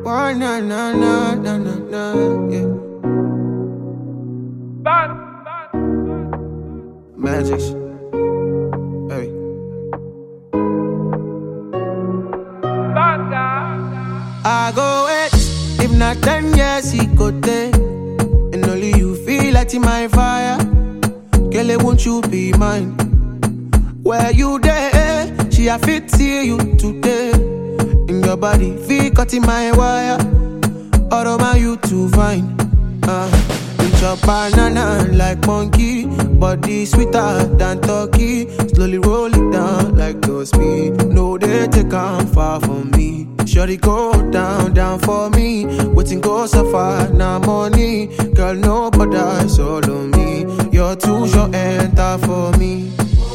Oh, na na na na na na, yeah. Magic. Hey. I go wait. If not 10 years, he go take. And only you feel like in my fire. Girl, won't you be mine? Where you there? She a fit see you today. In your body, feel cut in my wire. All over you too fine. Eat your banana like monkey. Body sweeter than turkey. Slowly roll it down like those speed. No, they take on far from me. Shorty go down, down for me. Waiting go so far, now money. Girl, nobody solo me. You're too short, enter for me.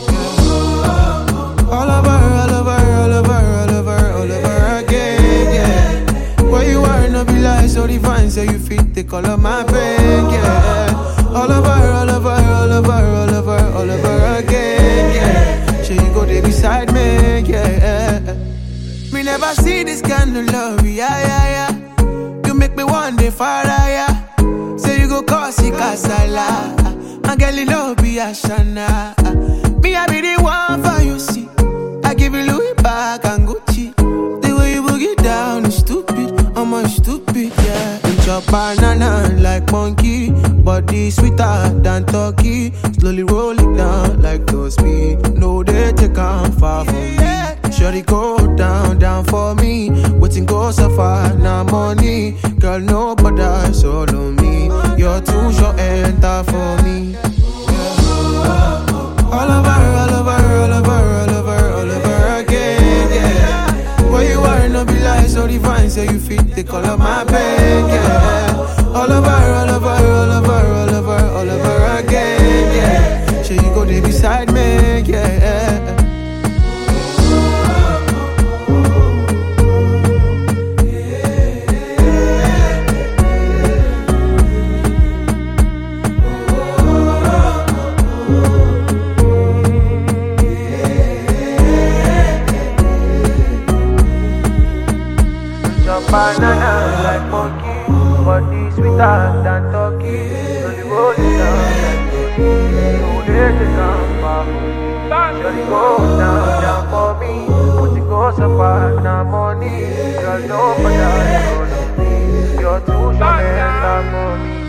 All over, all over, all over, all over, all over again, yeah. Where you are, no be like so divine. Say you fit the color my brain, yeah. All over, all over, all over, all over, all over again, yeah. Sure you go there beside me, yeah. Me never see this kind of love, yeah, yeah, yeah. You make me one day far higher. Say you go cause it casala. And girl, you know be a shana. Me I be the one for you, see. I give you Louis back and Gucci. The way you boogie down is stupid. I'm stupid, yeah. Eat your banana like monkey. Body sweeter than turkey. Slowly roll it down like those speed. No, they take on far from me. Shorty go down, down for me. Waiting go so far, now money. Girl, nobody solo me. You're too short, enter for me. All over, all over, all over, all over, all over again, yeah. Where you are, no be like so divine. Say you fit the color my brain, yeah. All over, all over, all over, all over, all over again, yeah. Sure you go there beside me, yeah. Banana like monkey, body sweeter than turkey. Slowly roll it down like turkey. No, they take on far from me. Shorty go down, down for me. Put it go so far, now money. Girl, nobody follow me. You're too short, enter for me.